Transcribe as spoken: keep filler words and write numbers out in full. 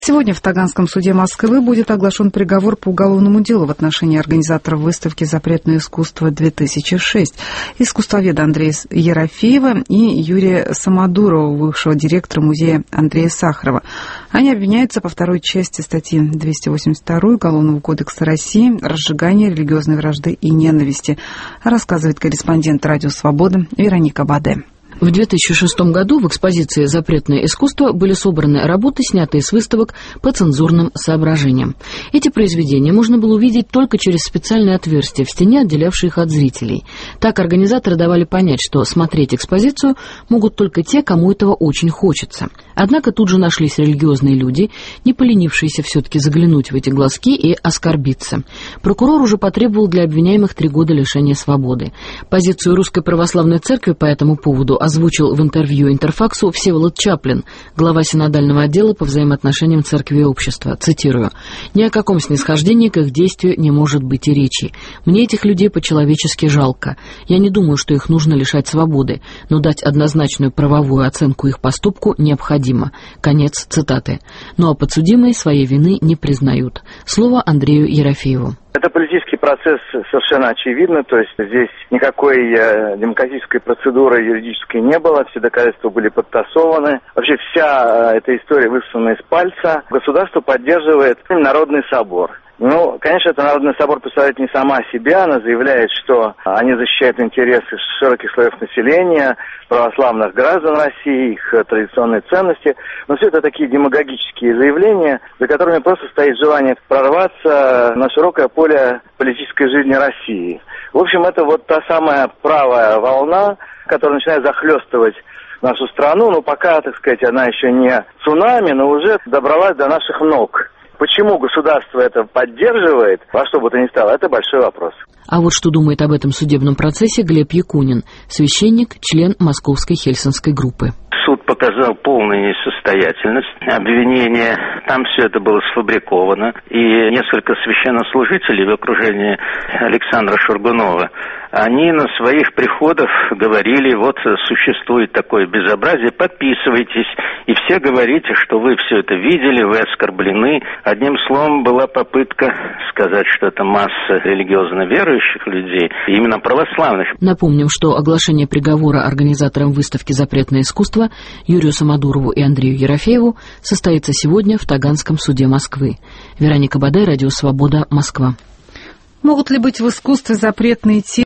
Сегодня в Таганском суде Москвы будет оглашен приговор по уголовному делу в отношении организаторов выставки «Запретное искусство-две тысячи шесть», искусствоведа Андрея Ерофеева и Юрия Самодурова, бывшего директора музея Андрея Сахарова. Они обвиняются по второй части статьи двести восемьдесят два Уголовного кодекса России «Разжигание религиозной вражды и ненависти», рассказывает корреспондент «Радио Свобода» Вероника Баде. В две тысячи шестом году в экспозиции «Запретное искусство» были собраны работы, снятые с выставок по цензурным соображениям. Эти произведения можно было увидеть только через специальные отверстия в стене, отделявшие их от зрителей. Так организаторы давали понять, что смотреть экспозицию могут только те, кому этого очень хочется. Однако тут же нашлись религиозные люди, не поленившиеся все-таки заглянуть в эти глазки и оскорбиться. Прокурор уже потребовал для обвиняемых три года лишения свободы. Позицию Русской Православной Церкви по этому поводу озвучил в интервью Интерфаксу Всеволод Чаплин, глава синодального отдела по взаимоотношениям церкви и общества. Цитирую: «Ни о каком снисхождении к их действию не может быть и речи. Мне этих людей по-человечески жалко. Я не думаю, что их нужно лишать свободы, но дать однозначную правовую оценку их поступку необходимо». Конец цитаты. Ну а подсудимые своей вины не признают. Слово Андрею Ерофееву. Это политический процесс совершенно очевидно, то есть здесь никакой э, демократической процедуры юридической не было, все доказательства были подтасованы. Вообще вся э, эта история высосана из пальца. Государство поддерживает Народный собор. Ну, конечно, это Народный собор представляет не сама себя, она заявляет, что они защищают интересы широких слоев населения, православных граждан России, их традиционные ценности. Но все это такие демагогические заявления, за которыми просто стоит желание прорваться на широкое поле политической жизни России. В общем, это вот та самая правая волна, которая начинает захлестывать нашу страну. Но пока, так сказать, она еще не цунами, но уже добралась до наших ног. Почему государство это поддерживает, во что бы то ни стало, это большой вопрос. А вот что думает об этом судебном процессе Глеб Якунин, священник, член Московской Хельсинской группы. Суд показал полную несостоятельность обвинения. Там все это было сфабриковано. И несколько священнослужителей в окружении Александра Шургунова, они на своих приходах говорили: вот существует такое безобразие, подписывайтесь. И все говорите, что вы все это видели, вы оскорблены. Одним словом, была попытка сказать, что это масса религиозно верующих людей, именно православных. Напомним, что оглашение приговора организаторам выставки «Запретное искусство» Юрию Самодурову и Андрею Ерофееву состоится сегодня в Таганском суде Москвы. Вероника Баде, Радио Свобода, Москва. Могут ли быть в искусстве запретные темы?